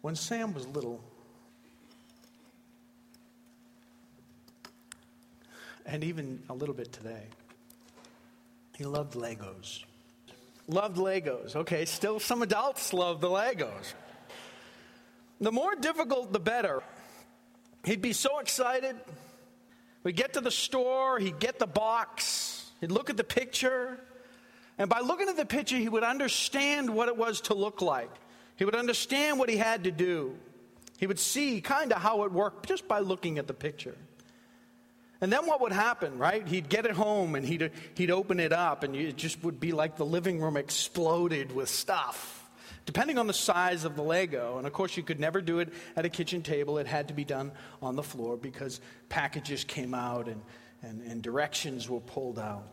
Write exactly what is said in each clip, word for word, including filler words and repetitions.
When Sam was little, and even a little bit today, he loved Legos. Loved Legos. Okay, still some adults love the Legos. The more difficult, the better. He'd be so excited. We'd get to the store, he'd get the box, he'd look at the picture, and by looking at the picture, he would understand what it was to look like. He would understand what he had to do. He would see kind of how it worked just by looking at the picture. And then what would happen, right? He'd get it home and he'd, he'd open it up, and it just would be like the living room exploded with stuff, depending on the size of the Lego. And of course, you could never do it at a kitchen table. It had to be done on the floor because packages came out and, and, and directions were pulled out.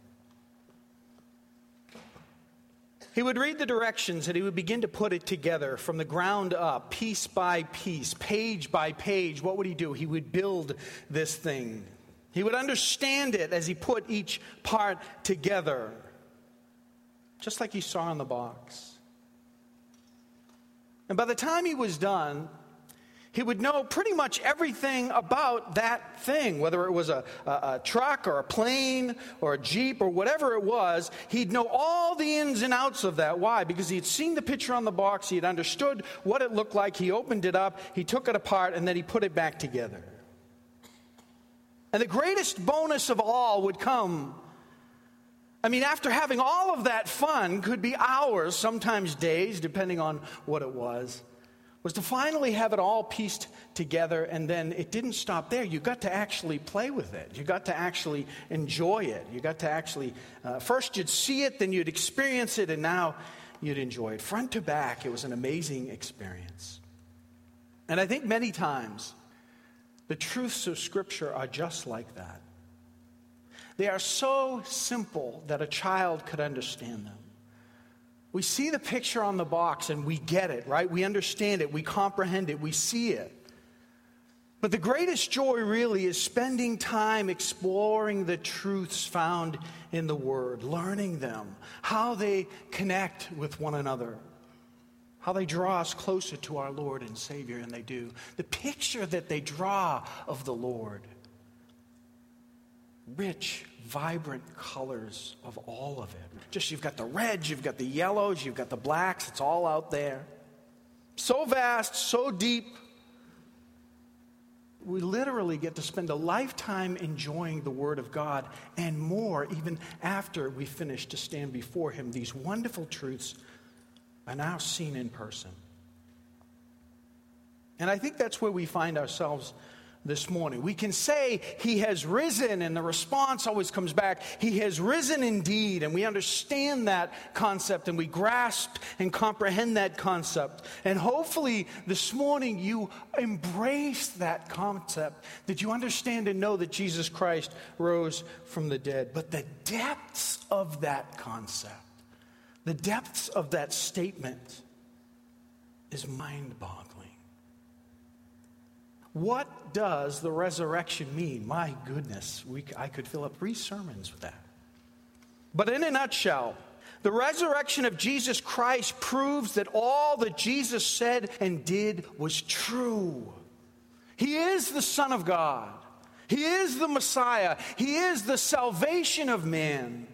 He would read the directions and he would begin to put it together from the ground up, piece by piece, page by page. What would he do? He would build this thing. He would understand it as he put each part together, just like he saw in the box. And by the time he was done, he would know pretty much everything about that thing, whether it was a, a, a truck or a plane or a Jeep or whatever it was. He'd know all the ins and outs of that. Why? Because he'd seen the picture on the box. He had understood what it looked like. He opened it up. He took it apart, and then he put it back together. And the greatest bonus of all would come, I mean, after having all of that fun, could be hours, sometimes days, depending on what it was, was to finally have it all pieced together. And then it didn't stop there. You got to actually play with it. You got to actually enjoy it. You got to actually, uh, first you'd see it, then you'd experience it, and now you'd enjoy it. Front to back, it was an amazing experience. And I think many times, the truths of Scripture are just like that. They are so simple that a child could understand them. We see the picture on the box and we get it, right? We understand it, we comprehend it, we see it. But the greatest joy really is spending time exploring the truths found in the Word, learning them, how they connect with one another, how they draw us closer to our Lord and Savior, and they do. The picture that they draw of the Lord, rich, vibrant colors of all of it. Just you've got the reds, you've got the yellows, you've got the blacks, it's all out there. So vast, so deep. We literally get to spend a lifetime enjoying the Word of God and more even after we finish to stand before Him. These wonderful truths are now seen in person. And I think that's where we find ourselves this morning. We can say He has risen, and the response always comes back, He has risen indeed. And we understand that concept, and we grasp and comprehend that concept. And hopefully this morning you embrace that concept, that you understand and know that Jesus Christ rose from the dead. But the depths of that concept, the depths of that statement is mind-boggling. What does the resurrection mean? My goodness, we, I could fill up three sermons with that. But in a nutshell, the resurrection of Jesus Christ proves that all that Jesus said and did was true. He is the Son of God. He is the Messiah. He is the salvation of man.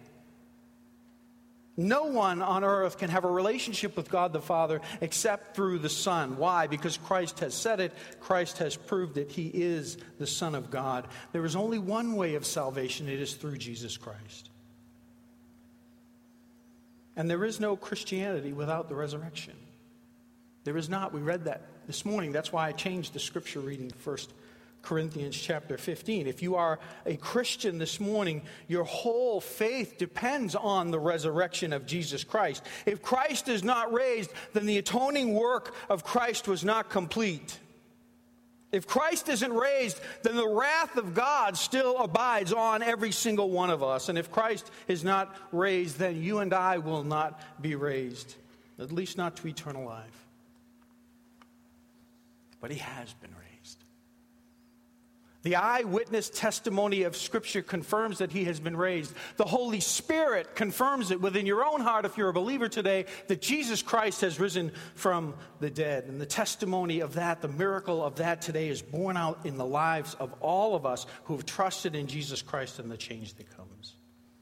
No one on earth can have a relationship with God the Father except through the Son. Why? Because Christ has said it. Christ has proved it. He is the Son of God. There is only one way of salvation. It is through Jesus Christ. And there is no Christianity without the resurrection. There is not. We read that this morning. That's why I changed the scripture reading to First Corinthians chapter fifteen. If you are a Christian this morning, your whole faith depends on the resurrection of Jesus Christ. If Christ is not raised, then the atoning work of Christ was not complete. If Christ isn't raised, then the wrath of God still abides on every single one of us. And if Christ is not raised, then you and I will not be raised, at least not to eternal life. But He has been raised. The eyewitness testimony of Scripture confirms that he has been raised. The Holy Spirit confirms it within your own heart, if you're a believer today, that Jesus Christ has risen from the dead. And the testimony of that, the miracle of that today, is borne out in the lives of all of us who have trusted in Jesus Christ and the change that comes.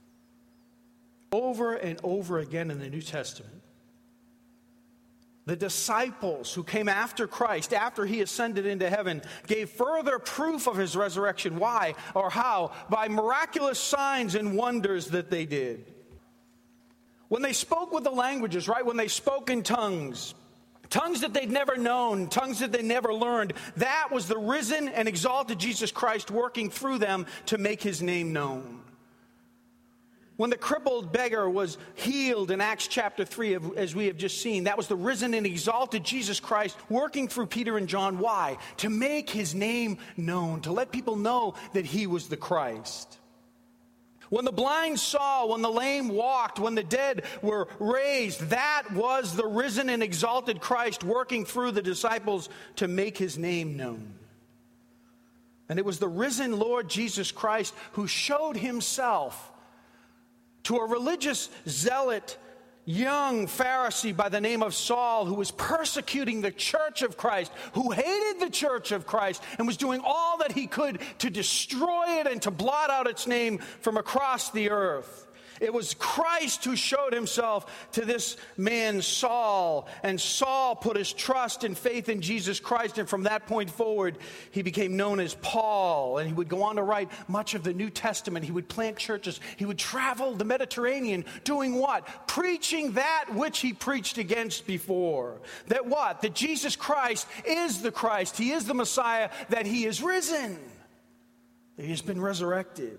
Over and over again in the New Testament, the disciples who came after Christ, after he ascended into heaven, gave further proof of his resurrection. Why or how? By miraculous signs and wonders that they did. When they spoke with the languages, right? When they spoke in tongues, tongues that they'd never known, tongues that they never learned, that was the risen and exalted Jesus Christ working through them to make his name known. When the crippled beggar was healed in Acts chapter three, as we have just seen, that was the risen and exalted Jesus Christ working through Peter and John. Why? To make his name known, to let people know that he was the Christ. When the blind saw, when the lame walked, when the dead were raised, that was the risen and exalted Christ working through the disciples to make his name known. And it was the risen Lord Jesus Christ who showed himself to a religious zealot, young Pharisee by the name of Saul, who was persecuting the church of Christ, who hated the church of Christ, and was doing all that he could to destroy it and to blot out its name from across the earth. It was Christ who showed himself to this man Saul, and Saul put his trust and faith in Jesus Christ, and from that point forward, he became known as Paul, and he would go on to write much of the New Testament. He would plant churches. He would travel the Mediterranean doing what? Preaching that which he preached against before. That what? That Jesus Christ is the Christ. He is the Messiah, that he is risen, that he has been resurrected.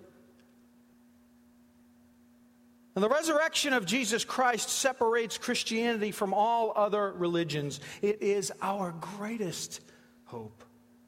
And the resurrection of Jesus Christ separates Christianity from all other religions. It is our greatest hope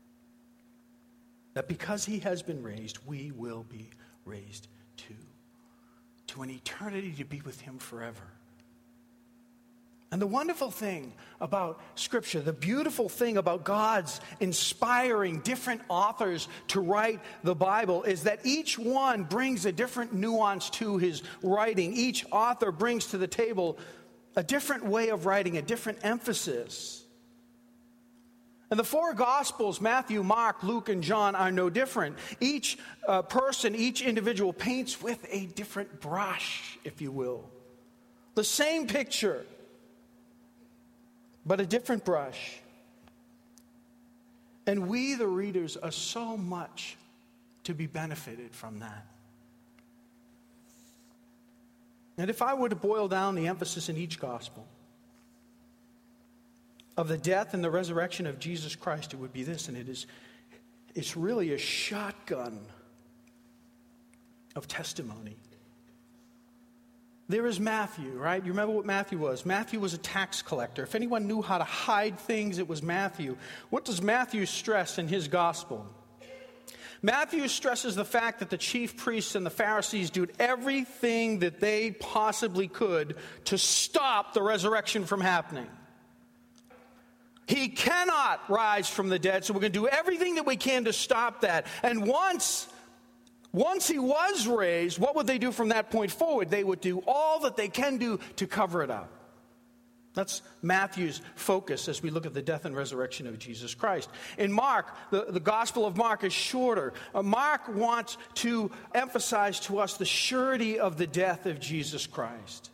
that because he has been raised, we will be raised too, to an eternity to be with him forever. And the wonderful thing about Scripture, the beautiful thing about God's inspiring different authors to write the Bible, is that each one brings a different nuance to his writing. Each author brings to the table a different way of writing, a different emphasis. And the four Gospels, Matthew, Mark, Luke, and John, are no different. Each uh, person, each individual paints with a different brush, if you will. The same picture, but a different brush. And we, the readers, are so much to be benefited from that. And if I were to boil down the emphasis in each gospel of the death and the resurrection of Jesus Christ, it would be this, and it is, it's really a shotgun of testimony. There is Matthew, right? You remember what Matthew was? Matthew was a tax collector. If anyone knew how to hide things, it was Matthew. What does Matthew stress in his gospel? Matthew stresses the fact that the chief priests and the Pharisees did everything that they possibly could to stop the resurrection from happening. He cannot rise from the dead, so we're going to do everything that we can to stop that. And once Once he was raised, what would they do from that point forward? They would do all that they can do to cover it up. That's Matthew's focus as we look at the death and resurrection of Jesus Christ. In Mark, the, the Gospel of Mark is shorter. Uh, Mark wants to emphasize to us the surety of the death of Jesus Christ.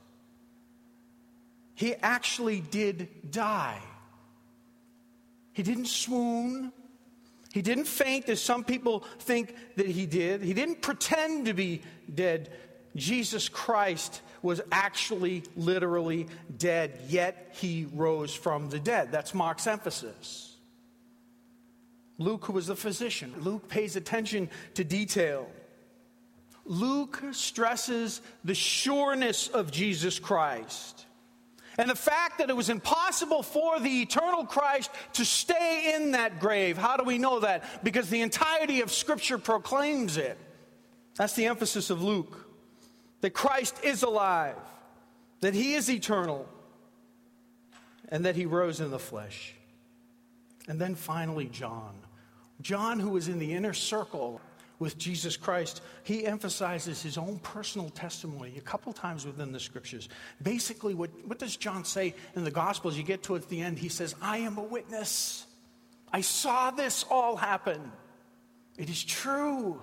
He actually did die. He didn't swoon. He didn't faint, as some people think that he did. He didn't pretend to be dead. Jesus Christ was actually literally dead, yet he rose from the dead. That's Mark's emphasis. Luke, who was the physician, Luke pays attention to detail. Luke stresses the sureness of Jesus Christ. And the fact that it was impossible for the eternal Christ to stay in that grave. How do we know that? Because the entirety of Scripture proclaims it. That's the emphasis of Luke. That Christ is alive. That he is eternal. And that he rose in the flesh. And then finally John. John, who was in the inner circle with Jesus Christ, he emphasizes his own personal testimony a couple times within the scriptures. Basically, what, what does John say in the Gospels? You get towards the end, he says, I am a witness. I saw this all happen. It is true.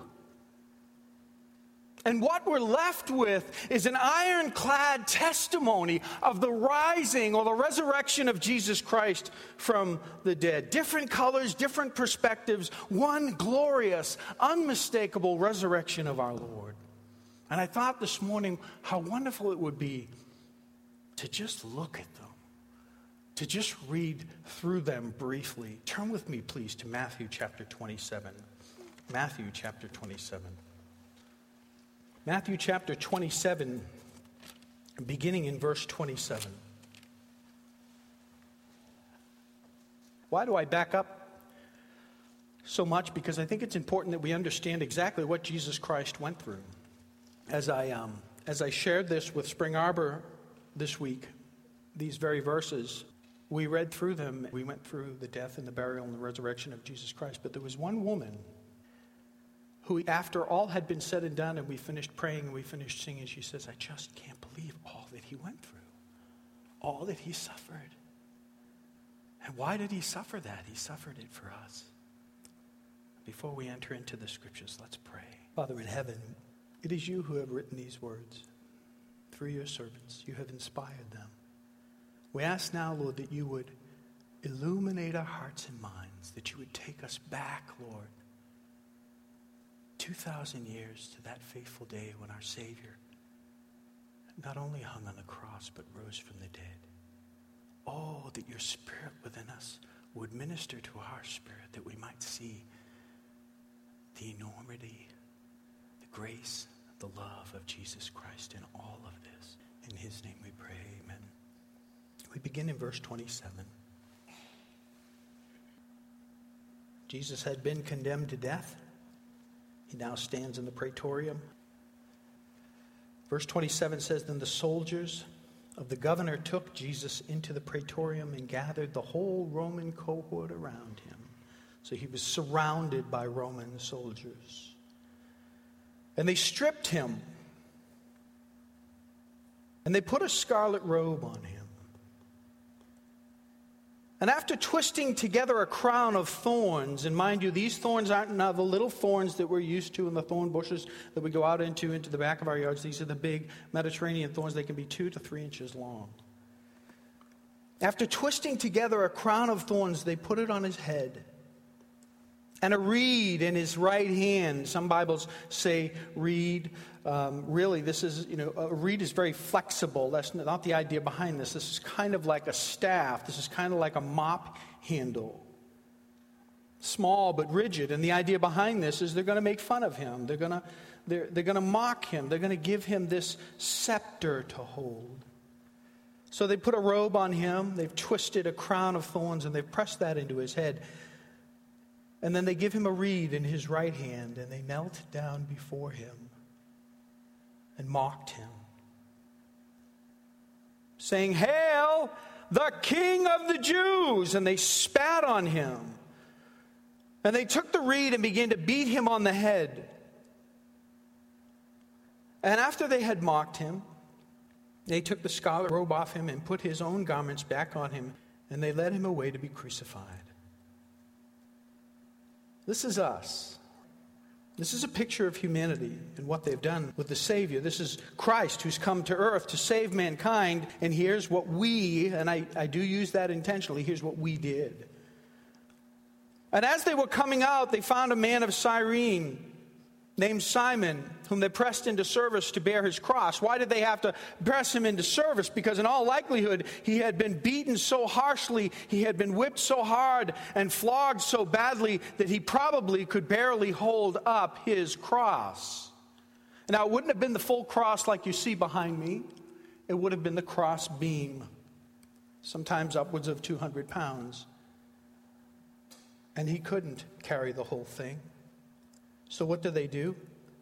And what we're left with is an ironclad testimony of the rising or the resurrection of Jesus Christ from the dead. Different colors, different perspectives, one glorious, unmistakable resurrection of our Lord. And I thought this morning how wonderful it would be to just look at them, to just read through them briefly. Turn with me, please, to Matthew chapter twenty-seven. Matthew chapter twenty-seven. Matthew chapter twenty-seven, beginning in verse twenty-seven. Why do I back up so much? Because I think it's important that we understand exactly what Jesus Christ went through. As I um, as I shared this with Spring Arbor this week, these very verses, we read through them. We went through the death and the burial and the resurrection of Jesus Christ. But there was one woman who, after all had been said and done, and we finished praying and we finished singing, she says, I just can't believe all that he went through, all that he suffered. And why did he suffer that? He suffered it for us. Before we enter into the scriptures, let's pray. Father in heaven, it is you who have written these words through your servants. You have inspired them. We ask now, Lord, that you would illuminate our hearts and minds, that you would take us back, Lord, two thousand years to that faithful day when our Savior not only hung on the cross, but rose from the dead. Oh, that your Spirit within us would minister to our spirit, that we might see the enormity, the grace, the love of Jesus Christ in all of this. In his name we pray, amen. We begin in verse twenty-seven. Jesus had been condemned to death. He now stands in the praetorium. Verse twenty-seven says, Then the soldiers of the governor took Jesus into the praetorium and gathered the whole Roman cohort around him. So he was surrounded by Roman soldiers. And they stripped him. And they put a scarlet robe on him. And after twisting together a crown of thorns, and mind you, these thorns aren't now the little thorns that we're used to in the thorn bushes that we go out into, into the back of our yards. These are the big Mediterranean thorns. They can be two to three inches long. After twisting together a crown of thorns, they put it on his head. And a reed in his right hand. Some Bibles say reed. Um, really, this is, you know, a reed is very flexible. That's not the idea behind this. This is kind of like a staff. This is kind of like a mop handle. Small but rigid. And the idea behind this is they're going to make fun of him. They're going to, they're, they're going to mock him. They're going to give him this scepter to hold. So they put a robe on him. They've twisted a crown of thorns and they've pressed that into his head. And then they give him a reed in his right hand, and they knelt down before him and mocked him, saying, Hail, the King of the Jews! And they spat on him. And they took the reed and began to beat him on the head. And after they had mocked him, they took the scarlet robe off him and put his own garments back on him, and they led him away to be crucified. This is us. This is a picture of humanity and what they've done with the Savior. This is Christ who's come to earth to save mankind. And here's what we, and I, I do use that intentionally, here's what we did. And as they were coming out, they found a man of Cyrene named Simon, whom they pressed into service to bear his cross. Why did they have to press him into service? Because in all likelihood, he had been beaten so harshly, he had been whipped so hard and flogged so badly that he probably could barely hold up his cross. Now, it wouldn't have been the full cross like you see behind me. It would have been the cross beam, sometimes upwards of two hundred pounds. And he couldn't carry the whole thing. So what do they do?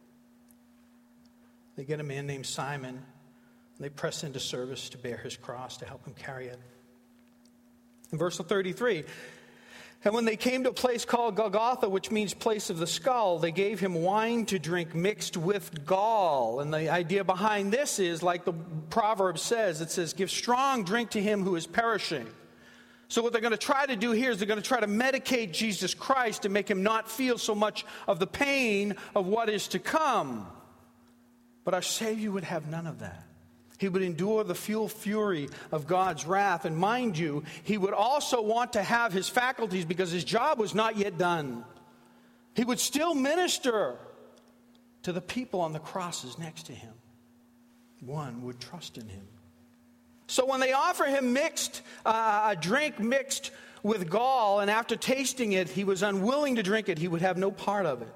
They get a man named Simon, and they press into service to bear his cross, to help him carry it. In verse thirty-three, And when they came to a place called Golgotha, which means place of the skull, they gave him wine to drink mixed with gall. And the idea behind this is, like the proverb says, it says, give strong drink to him who is perishing. So what they're going to try to do here is they're going to try to medicate Jesus Christ to make him not feel so much of the pain of what is to come. But our Savior would have none of that. He would endure the full fury of God's wrath. And mind you, he would also want to have his faculties because his job was not yet done. He would still minister to the people on the crosses next to him. One would trust in him. So when they offer him mixed, uh, a drink mixed with gall, and after tasting it, he was unwilling to drink it, he would have no part of it.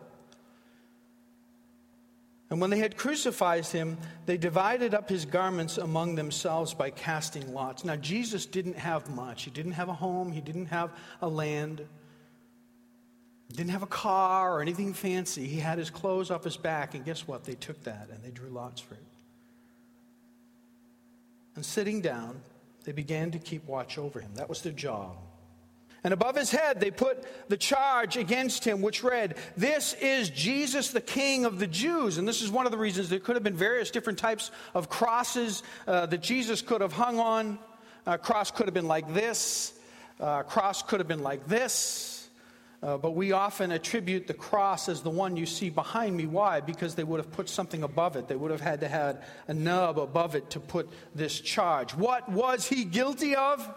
And when they had crucified him, they divided up his garments among themselves by casting lots. Now, Jesus didn't have much. He didn't have a home. He didn't have a land. He didn't have a car or anything fancy. He had his clothes off his back, and guess what? They took that and they drew lots for it. And sitting down, they began to keep watch over him. That was their job. And above his head, they put the charge against him, which read, "This is Jesus, the King of the Jews." And this is one of the reasons there could have been various different types of crosses uh, that Jesus could have hung on. A cross could have been like this. A cross could have been like this. Uh, but we often attribute the cross as the one you see behind me. Why? Because they would have put something above it. They would have had to have a nub above it to put this charge. What was he guilty of?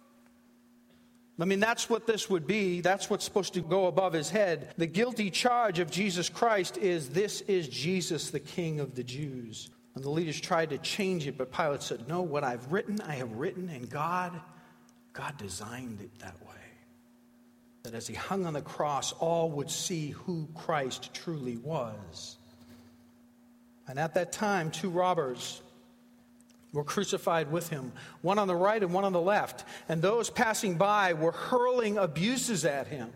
I mean, that's what this would be. That's what's supposed to go above his head. The guilty charge of Jesus Christ is, "This is Jesus, the King of the Jews." And the leaders tried to change it, but Pilate said, "No, what I've written, I have written." And God, God designed it that way. That as he hung on the cross, all would see who Christ truly was. And at that time, two robbers were crucified with him, one on the right and one on the left. And those passing by were hurling abuses at him,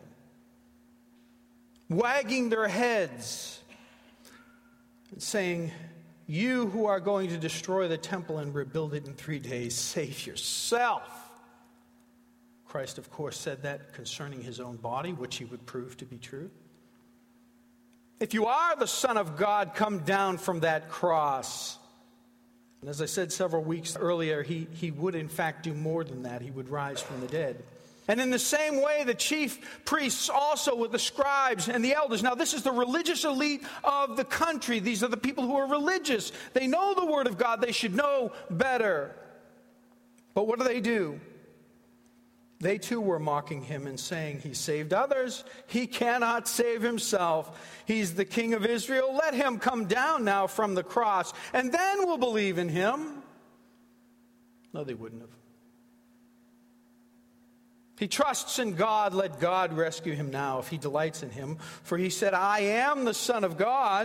wagging their heads, and saying, "You who are going to destroy the temple and rebuild it in three days, save yourself." Christ, of course, said that concerning his own body, which he would prove to be true. If you are the Son of God, come down from that cross. And as I said several weeks earlier, he, he would in fact do more than that. He would rise from the dead. And in the same way, the chief priests also with the scribes and the elders. Now, this is the religious elite of the country. These are the people who are religious. They know the Word of God. They should know better. But what do they do? They too were mocking him and saying, "He saved others. He cannot save himself. He's the King of Israel. Let him come down now from the cross, and then we'll believe in him." No, they wouldn't have. He trusts in God. Let God rescue him now if he delights in him. For he said, "I am the Son of God."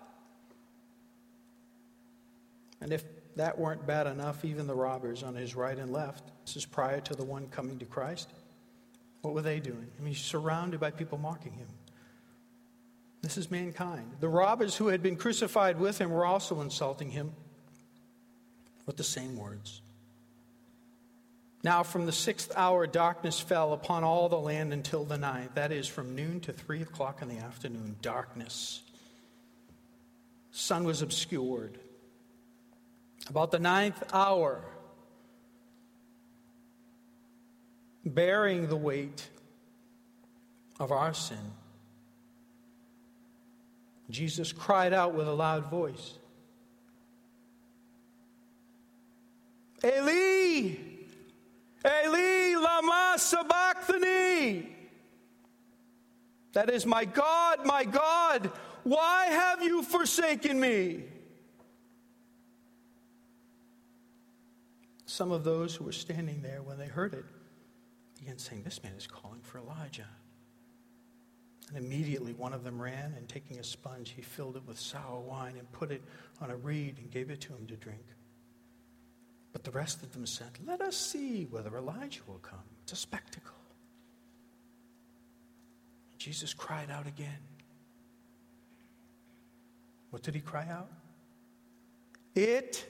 And if that weren't bad enough, even the robbers on his right and left, this is prior to the one coming to Christ, what were they doing? I mean, he's surrounded by people mocking him. This is mankind. The robbers who had been crucified with him were also insulting him with the same words. Now from the sixth hour, darkness fell upon all the land until the ninth. That is, from noon to three o'clock in the afternoon, darkness. Sun was obscured. About the ninth hour, bearing the weight of our sin, Jesus cried out with a loud voice, "Eli, Eli, lama sabachthani." That is, "My God, my God, why have you forsaken me?" Some of those who were standing there when they heard it began saying, "This man is calling for Elijah." And immediately one of them ran, and taking a sponge, he filled it with sour wine and put it on a reed and gave it to him to drink. But the rest of them said, "Let us see whether Elijah will come." It's a spectacle. Jesus cried out again. What did he cry out? "It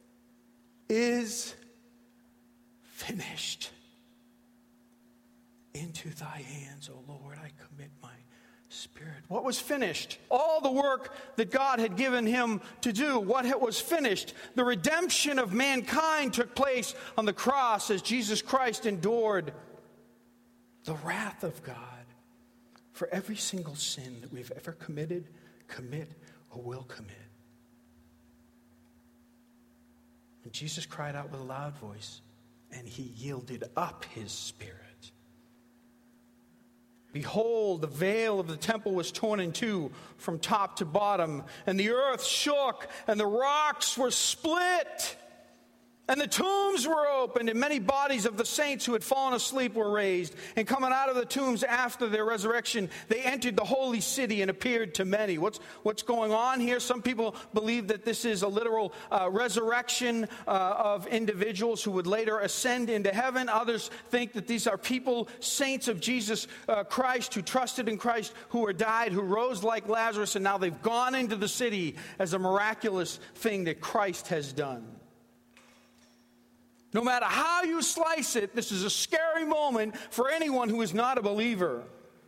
is finished." Into thy hands, O Lord, I commit my spirit. What was finished? All the work that God had given him to do. What was finished? The redemption of mankind took place on the cross as Jesus Christ endured the wrath of God for every single sin that we've ever committed, commit, or will commit. And Jesus cried out with a loud voice, and he yielded up his spirit. Behold, the veil of the temple was torn in two from top to bottom, and the earth shook, and the rocks were split, and the tombs were opened, and many bodies of the saints who had fallen asleep were raised. And coming out of the tombs after their resurrection, they entered the holy city and appeared to many. What's, what's going on here? Some people believe that this is a literal uh, resurrection uh, of individuals who would later ascend into heaven. Others think that these are people, saints of Jesus uh, Christ, who trusted in Christ, who were died, who rose like Lazarus, and now they've gone into the city as a miraculous thing that Christ has done. No matter how you slice it, this is a scary moment for anyone who is not a believer.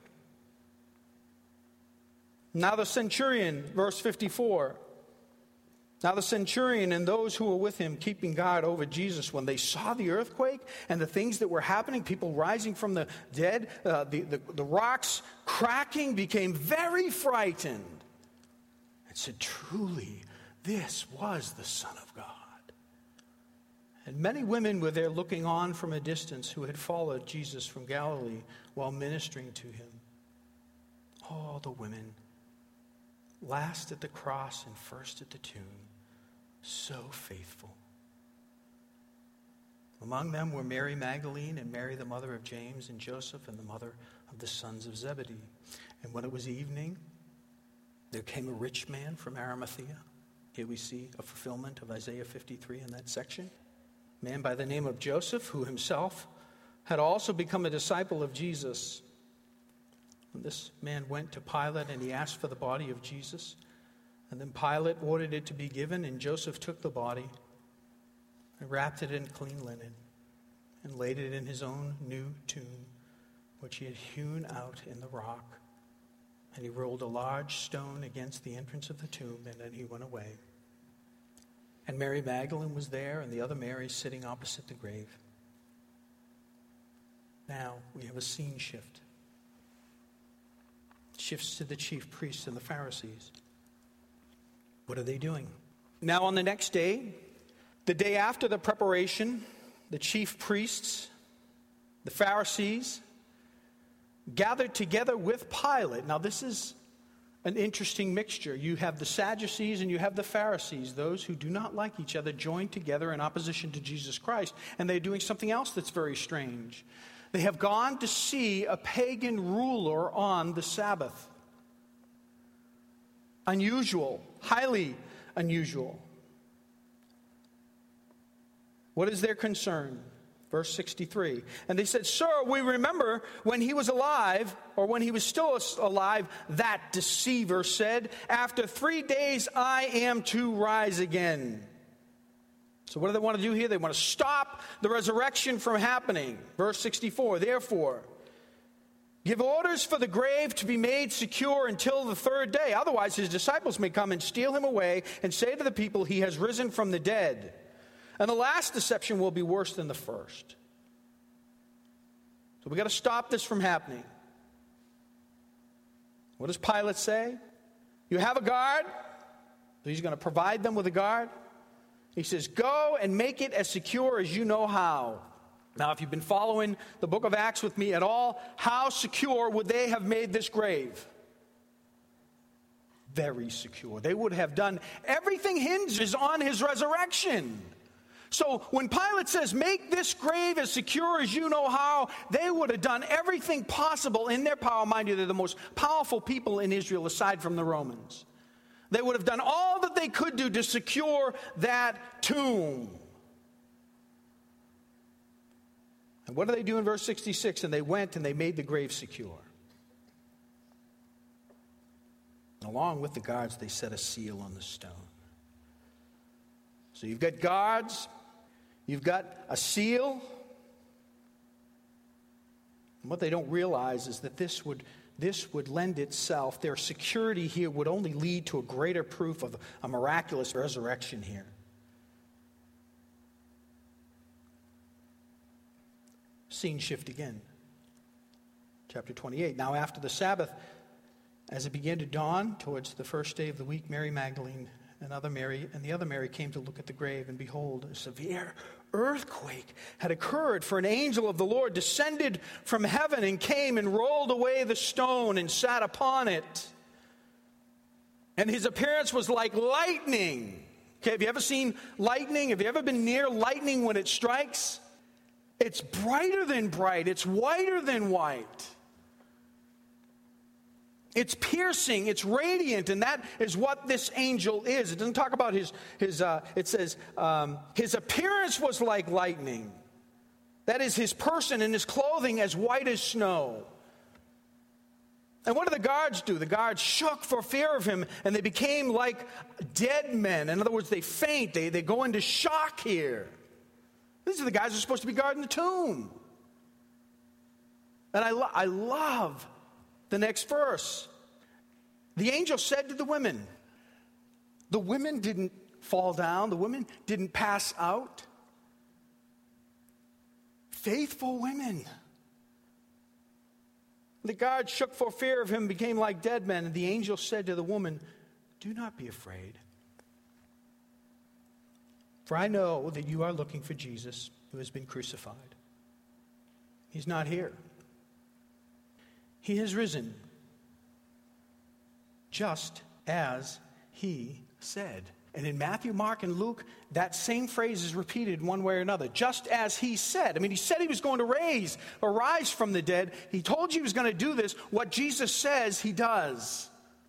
Now the centurion, verse fifty-four. Now the centurion and those who were with him, keeping guard over Jesus, when they saw the earthquake and the things that were happening, people rising from the dead, uh, the, the, the rocks cracking, became very frightened and said, truly, this was the Son of God. And many women were there looking on from a distance who had followed Jesus from Galilee while ministering to him. All the women, last at the cross and first at the tomb, so faithful. Among them were Mary Magdalene and Mary, the mother of James and Joseph, and the mother of the sons of Zebedee. And when it was evening, there came a rich man from Arimathea. Here we see a fulfillment of Isaiah fifty-three in that section. A man by the name of Joseph, who himself had also become a disciple of Jesus. And this man went to Pilate and he asked for the body of Jesus. And then Pilate ordered it to be given, and Joseph took the body and wrapped it in clean linen and laid it in his own new tomb, which he had hewn out in the rock. And he rolled a large stone against the entrance of the tomb, and then he went away. And Mary Magdalene was there, and the other Mary sitting opposite the grave. Now we have a scene shift. Shifts to the chief priests and the Pharisees. What are they doing? Now on the next day, the day after the preparation, the chief priests, the Pharisees, gathered together with Pilate. Now this is an interesting mixture. You have the Sadducees and you have the Pharisees, those who do not like each other, joined together in opposition to Jesus Christ. And they're doing something else that's very strange. They have gone to see a pagan ruler on the Sabbath. Unusual, highly unusual. What is their concern? Verse sixty-three. And they said, Sir, we remember when he was alive, or when he was still alive, that deceiver said, after three days I am to rise again. So what do they want to do here? They want to stop the resurrection from happening. Verse sixty-four. Therefore, give orders for the grave to be made secure until the third day. Otherwise, his disciples may come and steal him away and say to the people, he has risen from the dead. And the last deception will be worse than the first. So we got to stop this from happening. What does Pilate say? You have a guard. He's going to provide them with a guard. He says, go and make it as secure as you know how. Now, if you've been following the book of Acts with me at all, how secure would they have made this grave? Very secure. They would have done, everything hinges on his resurrection. So when Pilate says, make this grave as secure as you know how, they would have done everything possible in their power. Mind you, they're the most powerful people in Israel aside from the Romans. They would have done all that they could do to secure that tomb. And what do they do in verse sixty-six? And they went and they made the grave secure. Along with the guards, they set a seal on the stone. So you've got guards, you've got a seal, And what they don't realize is that this would, this would lend itself, their security here would only lead to a greater proof of a miraculous resurrection here. Scene shift again. Chapter twenty-eight. Now after the Sabbath, as it began to dawn towards the first day of the week, Mary Magdalene and other Mary and the other Mary came to look at the grave, and behold, a severe earthquake had occurred, for an angel of the Lord descended from heaven and came and rolled away the stone and sat upon it. And his appearance was like lightning. Okay, have you ever seen lightning? Have you ever been near lightning when it strikes? It's brighter than bright. It's whiter than white. It's piercing, it's radiant, and that is what this angel is. It doesn't talk about his, his uh, it says, um, his appearance was like lightning. That is his person and his clothing as white as snow. And what do the guards do? The guards shook for fear of him, and they became like dead men. In other words, they faint, they, they go into shock here. These are the guys who are supposed to be guarding the tomb. And I, lo- I love the next verse. The angel said to the women, the women didn't fall down, the women didn't pass out. Faithful women. The guards shook for fear of him, became like dead men, and the angel said to the woman, do not be afraid. For I know that you are looking for Jesus who has been crucified. He's not here. He has risen, just as he said. And in Matthew, Mark, and Luke, that same phrase is repeated one way or another. Just as he said. I mean, he said he was going to raise or rise from the dead. He told you he was going to do this. What Jesus says, he does.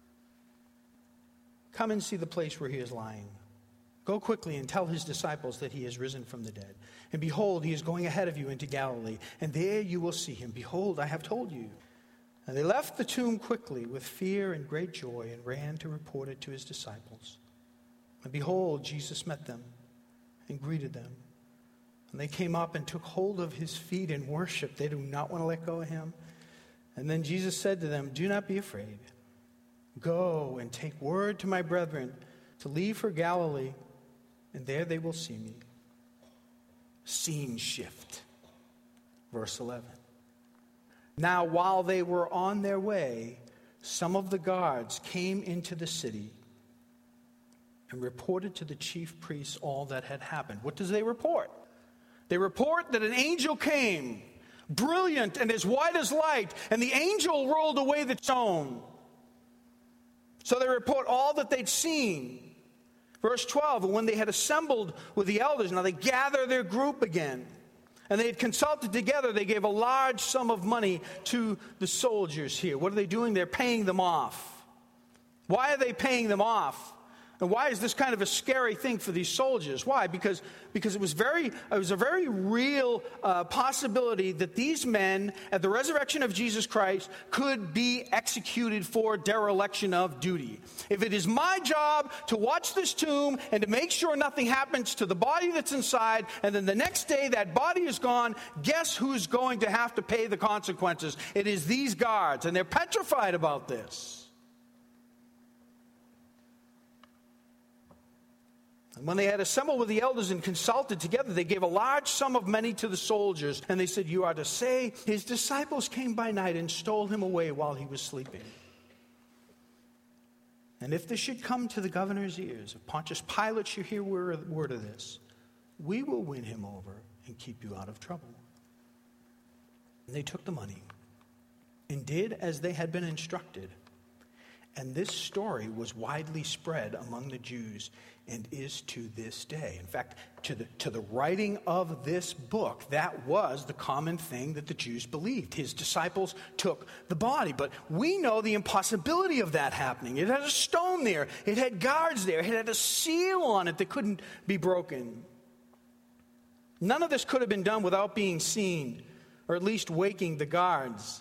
Come and see the place where he is lying. Go quickly and tell his disciples that he has risen from the dead. And behold, he is going ahead of you into Galilee, and there you will see him. Behold, I have told you. And they left the tomb quickly with fear and great joy and ran to report it to his disciples. And behold, Jesus met them and greeted them. And they came up and took hold of his feet and worshiped. They do not want to let go of him. And then Jesus said to them, do not be afraid. Go and take word to my brethren to leave for Galilee, and there they will see me. Scene shift. Verse eleven. Now, while they were on their way, some of the guards came into the city and reported to the chief priests all that had happened. What does they report? They report that an angel came, brilliant and as white as light, and the angel rolled away the stone. So they report all that they'd seen. Verse twelve, and when they had assembled with the elders, now they gather their group again. And they had consulted together. They gave a large sum of money to the soldiers here. What are they doing? They're paying them off. Why are they paying them off? And why is this kind of a scary thing for these soldiers? Why? Because, because it was very, it was a very real uh, possibility that these men, at the resurrection of Jesus Christ, could be executed for dereliction of duty. If it is my job to watch this tomb and to make sure nothing happens to the body that's inside, and then the next day that body is gone, guess who's going to have to pay the consequences? It is these guards, and they're petrified about this. And when they had assembled with the elders and consulted together, they gave a large sum of money to the soldiers. And they said, you are to say, his disciples came by night and stole him away while he was sleeping. And if this should come to the governor's ears, if Pontius Pilate should hear word of this, we will win him over and keep you out of trouble. And they took the money and did as they had been instructed. And this story was widely spread among the Jews and is to this day. In fact, to the, to the writing of this book, that was the common thing that the Jews believed. His disciples took the body. But we know the impossibility of that happening. It had a stone there. It had guards there. It had a seal on it that couldn't be broken. None of this could have been done without being seen, or at least waking the guards.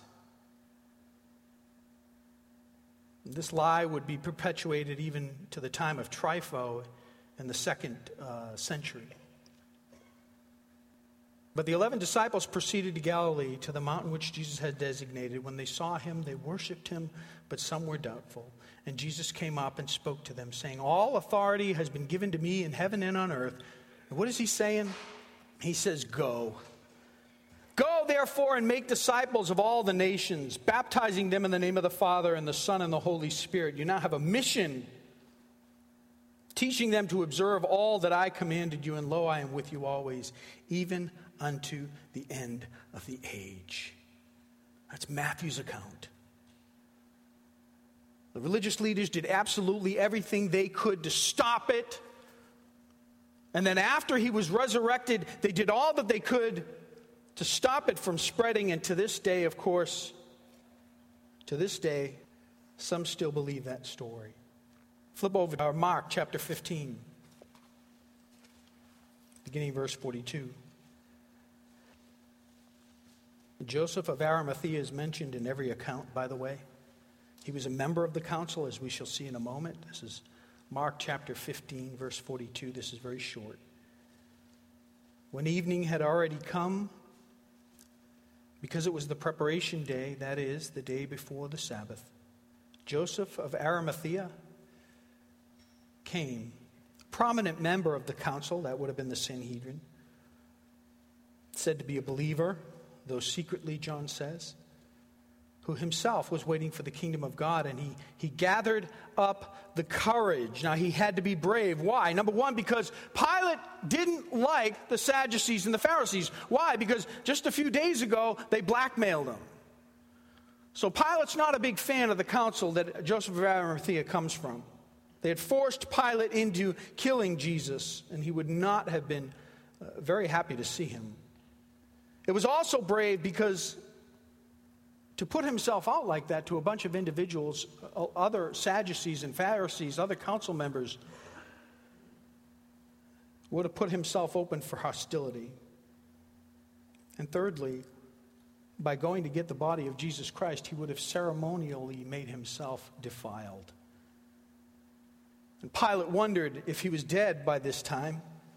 This lie would be perpetuated even to the time of Trypho in the second uh, century. But the eleven disciples proceeded to Galilee, to the mountain which Jesus had designated. When they saw him, they worshipped him, but some were doubtful. And Jesus came up and spoke to them, saying, all authority has been given to me in heaven and on earth. And what is he saying? He says, go. Go, therefore, and make disciples of all the nations, baptizing them in the name of the Father and the Son and the Holy Spirit. You now have a mission, teaching them to observe all that I commanded you, and lo, I am with you always, even unto the end of the age. That's Matthew's account. The religious leaders did absolutely everything they could to stop it. And then after he was resurrected, they did all that they could to stop it from spreading. And to this day, of course, to this day, some still believe that story. Flip over to Mark chapter fifteen, beginning verse forty-two. Joseph of Arimathea is mentioned in every account, by the way. He was a member of the council, as we shall see in a moment. This is Mark chapter fifteen, verse forty-two. This is very short. When evening had already come, because it was the preparation day, that is, the day before the Sabbath, Joseph of Arimathea came, a prominent member of the council, that would have been the Sanhedrin, said to be a believer, though secretly, John says, who himself was waiting for the kingdom of God, and he, he gathered up the courage. Now, he had to be brave. Why? Number one, because Pilate didn't like the Sadducees and the Pharisees. Why? Because just a few days ago, they blackmailed him. So Pilate's not a big fan of the council that Joseph of Arimathea comes from. They had forced Pilate into killing Jesus, and he would not have been uh, very happy to see him. It was also brave because to put himself out like that to a bunch of individuals, other Sadducees and Pharisees, other council members, would have put himself open for hostility. And thirdly, by going to get the body of Jesus Christ, he would have ceremonially made himself defiled. And Pilate wondered if he was dead by this time.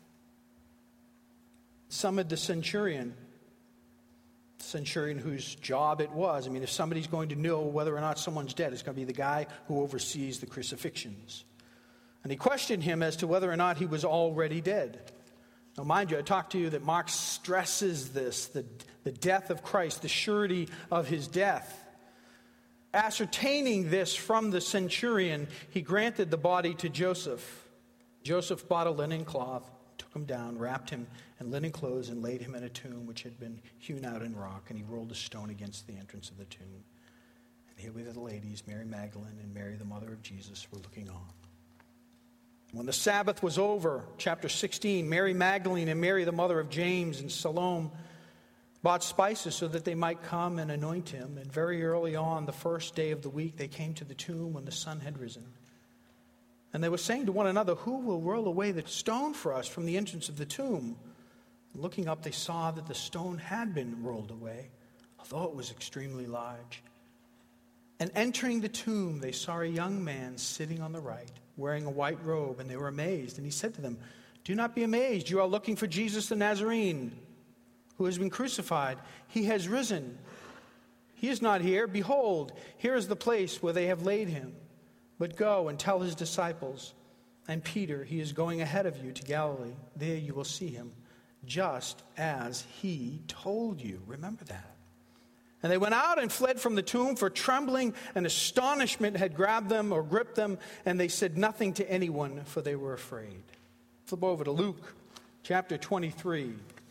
Summoned the centurion. Centurion whose job it was. I mean, if somebody's going to know whether or not someone's dead, it's going to be the guy who oversees the crucifixions. And he questioned him as to whether or not he was already dead. Now, mind you, I talked to you that Mark stresses this, the, the death of Christ, the surety of his death. Ascertaining this from the centurion, he granted the body to Joseph. Joseph bought a linen cloth, took him down, wrapped him in linen clothes, and laid him in a tomb which had been hewn out in rock, and he rolled a stone against the entrance of the tomb. And here were the ladies, Mary Magdalene and Mary, the mother of Jesus, were looking on. When the Sabbath was over, chapter sixteen, Mary Magdalene and Mary, the mother of James and Salome, bought spices so that they might come and anoint him. And very early on, the first day of the week, they came to the tomb when the sun had risen. And they were saying to one another, who will roll away the stone for us from the entrance of the tomb? And looking up, they saw that the stone had been rolled away, although it was extremely large. And entering the tomb, they saw a young man sitting on the right, wearing a white robe, and they were amazed. And he said to them, do not be amazed. You are looking for Jesus the Nazarene, who has been crucified. He has risen. He is not here. Behold, here is the place where they have laid him. But go and tell his disciples and Peter, he is going ahead of you to Galilee. There you will see him, just as he told you. Remember that. And they went out and fled from the tomb, for trembling and astonishment had grabbed them or gripped them, and they said nothing to anyone, for they were afraid. Flip over to Luke chapter twenty-three.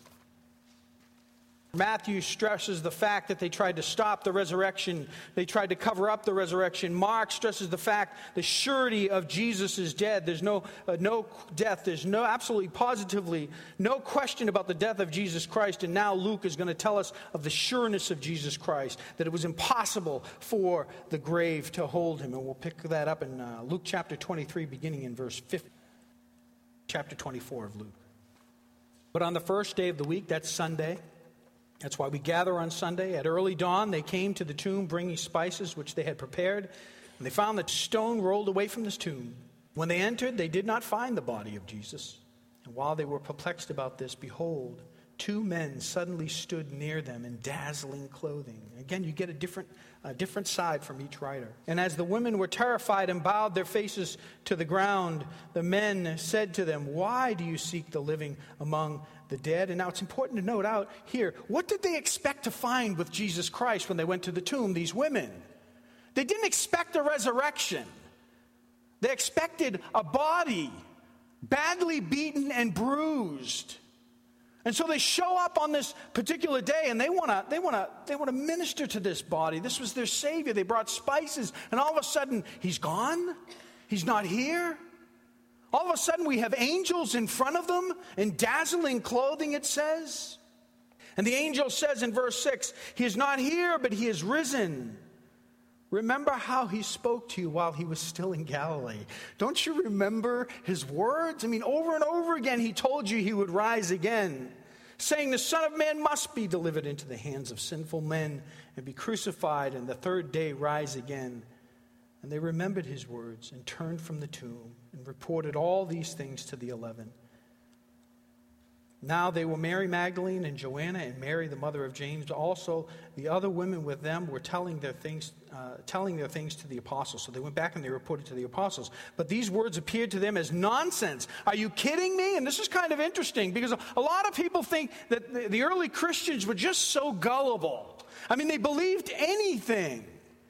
Matthew stresses the fact that they tried to stop the resurrection. They tried to cover up the resurrection. Mark stresses the fact the surety of Jesus is dead. There's no uh, no death. There's no absolutely positively no question about the death of Jesus Christ. And now Luke is going to tell us of the sureness of Jesus Christ, that it was impossible for the grave to hold him. And we'll pick that up in uh, Luke chapter twenty-three, beginning in verse fifty. Chapter twenty-four of Luke. But on the first day of the week, that's Sunday. That's why we gather on Sunday. At early dawn, they came to the tomb bringing spices which they had prepared. And they found the stone rolled away from this tomb. When they entered, they did not find the body of Jesus. And while they were perplexed about this, behold, two men suddenly stood near them in dazzling clothing. Again, you get a different, a different side from each writer. And as the women were terrified and bowed their faces to the ground, the men said to them, "Why do you seek the living among the dead?" And now it's important to note out here, what did they expect to find with Jesus Christ when they went to the tomb, these women? They didn't expect a resurrection. They expected a body badly beaten and bruised. And so they show up on this particular day, and they want to they want to they want to minister to this body. This was their Savior. They brought spices, and all of a sudden he's gone. He's not here. All of a sudden we have angels in front of them in dazzling clothing, it says. And the angel says in verse six, "He is not here, but he is risen. Remember how he spoke to you while he was still in Galilee." Don't you remember his words? I mean, over and over again, he told you he would rise again, saying the Son of Man must be delivered into the hands of sinful men and be crucified, and the third day rise again. And they remembered his words and turned from the tomb and reported all these things to the eleven. Now they were Mary Magdalene and Joanna and Mary, the mother of James. Also, the other women with them were telling their things, uh, telling their things to the apostles. So they went back and they reported to the apostles. But these words appeared to them as nonsense. Are you kidding me? And this is kind of interesting because a lot of people think that the, the early Christians were just so gullible. I mean, they believed anything.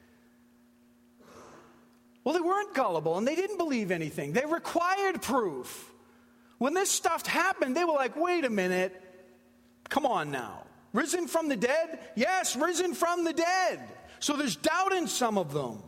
Well, they weren't gullible and they didn't believe anything. They required proof. When this stuff happened, they were like, wait a minute, come on now. Risen from the dead? Yes, risen from the dead. So there's doubt in some of them.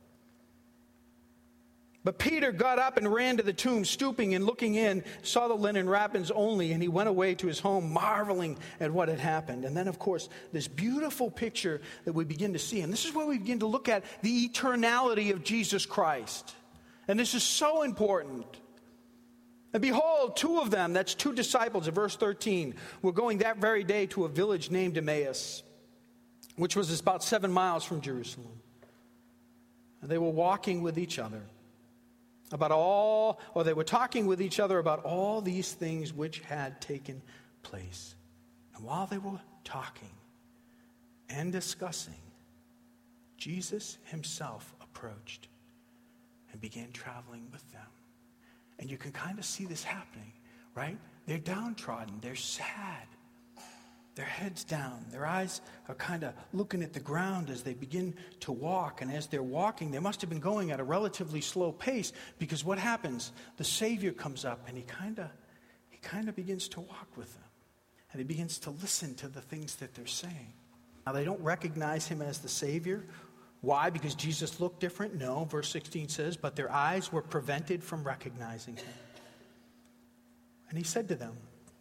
But Peter got up and ran to the tomb, stooping and looking in, saw the linen wrappings only, and he went away to his home, marveling at what had happened. And then, of course, this beautiful picture that we begin to see. And this is where we begin to look at the eternality of Jesus Christ. And this is so important. And behold, two of them, that's two disciples in verse thirteen, were going that very day to a village named Emmaus, which was about seven miles from Jerusalem. And they were walking with each other about all, or they were talking with each other about all these things which had taken place. And while they were talking and discussing, Jesus himself approached and began traveling with them. And you can kind of see this happening, right? They're downtrodden. They're sad. Their heads down. Their eyes are kind of looking at the ground as they begin to walk. And as they're walking, they must have been going at a relatively slow pace, because what happens? The Savior comes up and he kind of he kind of begins to walk with them. And he begins to listen to the things that they're saying. Now, they don't recognize him as the Savior. Why? Because Jesus looked different? No. Verse sixteen says, but their eyes were prevented from recognizing him. And he said to them,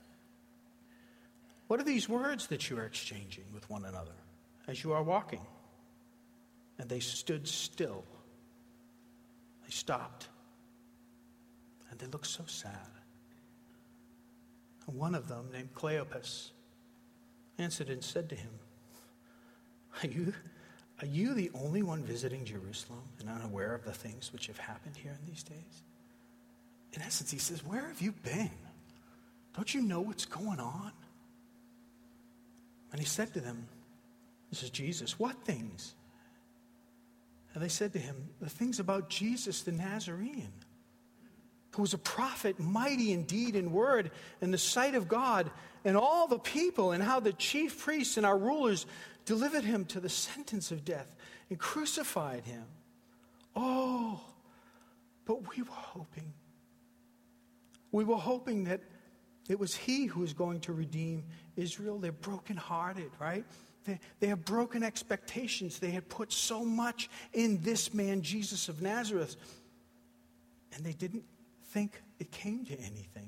what are these words that you are exchanging with one another as you are walking? And they stood still. They stopped. And they looked so sad. And one of them, named Cleopas, answered and said to him, Are you... Are you the only one visiting Jerusalem and unaware of the things which have happened here in these days? In essence, he says, where have you been? Don't you know what's going on? And he said to them, this is Jesus, what things? And they said to him, the things about Jesus the Nazarene, who was a prophet, mighty in deed and word in the sight of God and all the people, and how the chief priests and our rulers delivered him to the sentence of death and crucified him. Oh, but we were hoping. We were hoping that it was he who was going to redeem Israel. They're brokenhearted, right? They, they have broken expectations. They had put so much in this man, Jesus of Nazareth, and they didn't think it came to anything.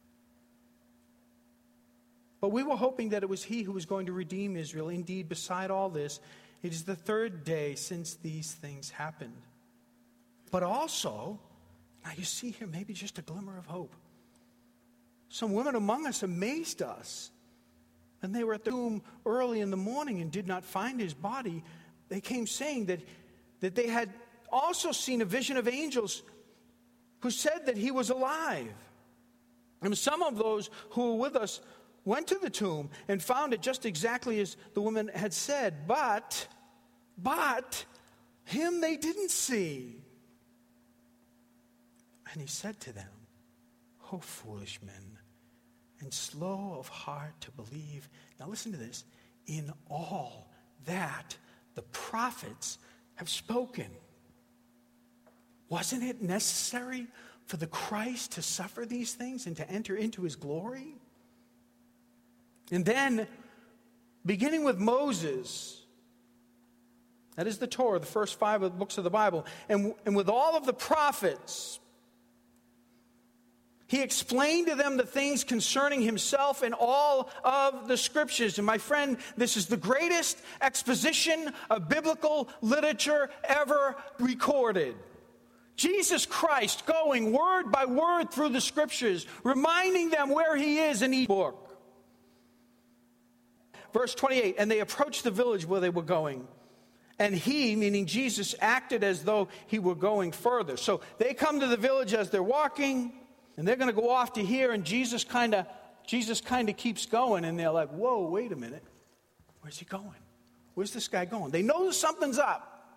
But we were hoping that it was he who was going to redeem Israel. Indeed, beside all this, it is the third day since these things happened. But also, now you see here maybe just a glimmer of hope. Some women among us amazed us. And they were at the tomb early in the morning and did not find his body. They came saying that, that they had also seen a vision of angels who said that he was alive. And some of those who were with us went to the tomb and found it just exactly as the woman had said. But, but, him they didn't see. And he said to them, O foolish men, and slow of heart to believe. Now listen to this. In all that the prophets have spoken. Wasn't it necessary for the Christ to suffer these things and to enter into his glory? And then, beginning with Moses, that is the Torah, the first five books of the Bible, and, and with all of the prophets, he explained to them the things concerning himself in all of the scriptures. And my friend, this is the greatest exposition of biblical literature ever recorded. Jesus Christ going word by word through the scriptures, reminding them where he is in each book. Verse twenty-eight, and they approached the village where they were going. And he, meaning Jesus, acted as though he were going further. So they come to the village as they're walking, and they're going to go off to here, and Jesus kind of Jesus kind of keeps going, and they're like, whoa, wait a minute. Where's he going? Where's this guy going? They know something's up.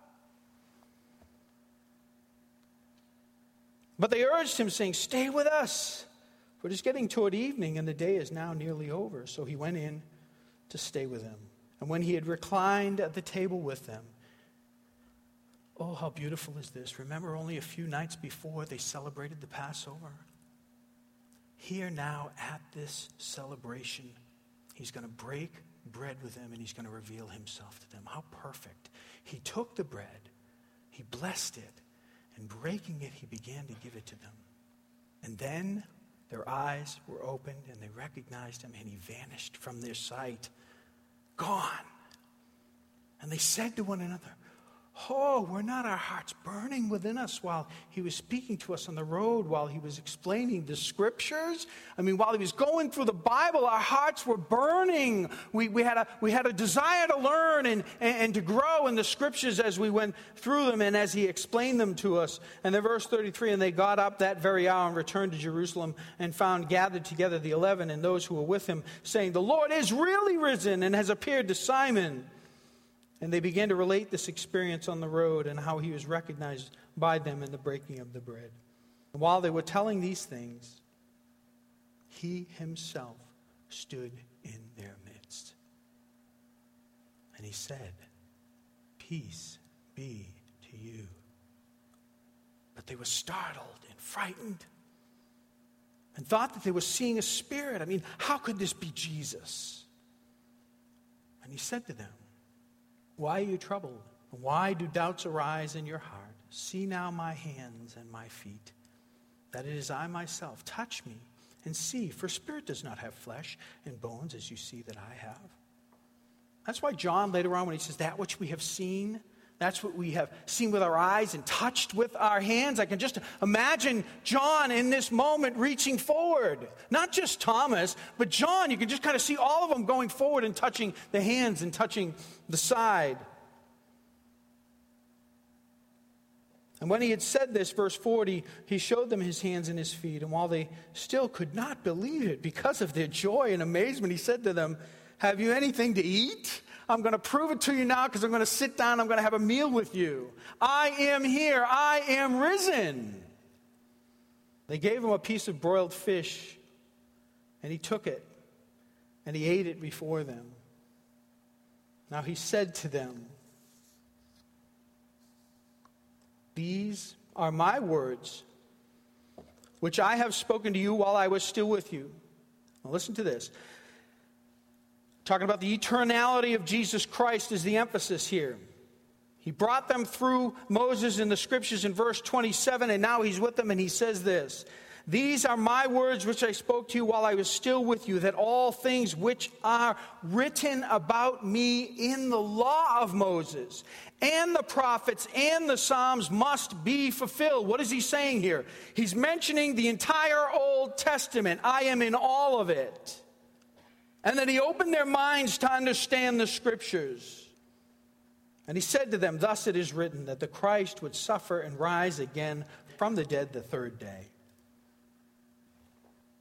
But they urged him, saying, stay with us, for it is getting toward evening, and the day is now nearly over. So he went in to stay with them. And when he had reclined at the table with them, oh, how beautiful is this. Remember, only a few nights before they celebrated the Passover. Here now at this celebration, he's going to break bread with them and he's going to reveal himself to them. How perfect. He took the bread, he blessed it, and breaking it, he began to give it to them. And then their eyes were opened and they recognized him, and he vanished from their sight. Gone. And they said to one another, oh, were not our hearts burning within us while he was speaking to us on the road, while he was explaining the scriptures? I mean, while he was going through the Bible, our hearts were burning. We, we, had, a, we had a desire to learn and, and, and to grow in the scriptures as we went through them and as he explained them to us. And then verse thirty-three, and they got up that very hour and returned to Jerusalem and found gathered together the eleven and those who were with him, saying, the Lord is really risen and has appeared to Simon. And they began to relate this experience on the road and how he was recognized by them in the breaking of the bread. And while they were telling these things, he himself stood in their midst. And he said, peace be to you. But they were startled and frightened and thought that they were seeing a spirit. I mean, how could this be Jesus? And he said to them, why are you troubled? Why do doubts arise in your heart? See now my hands and my feet, that it is I myself. Touch me and see, for spirit does not have flesh and bones as you see that I have. That's why John later on, when he says that which we have seen, that's what we have seen with our eyes and touched with our hands. I can just imagine John in this moment reaching forward. Not just Thomas, but John. You can just kind of see all of them going forward and touching the hands and touching the side. And when he had said this, verse forty, he showed them his hands and his feet. And while they still could not believe it because of their joy and amazement, he said to them, have you anything to eat? I'm going to prove it to you now because I'm going to sit down. I'm going to have a meal with you. I am here. I am risen. They gave him a piece of broiled fish, and he took it, and he ate it before them. Now he said to them, these are my words, which I have spoken to you while I was still with you. Now listen to this. Talking about the eternality of Jesus Christ is the emphasis here. He brought them through Moses in the scriptures in verse twenty-seven, and now he's with them, and he says this. These are my words which I spoke to you while I was still with you, that all things which are written about me in the law of Moses and the prophets and the Psalms must be fulfilled. What is he saying here? He's mentioning the entire Old Testament. I am in all of it. And then he opened their minds to understand the scriptures. And he said to them, thus it is written, that the Christ would suffer and rise again from the dead the third day.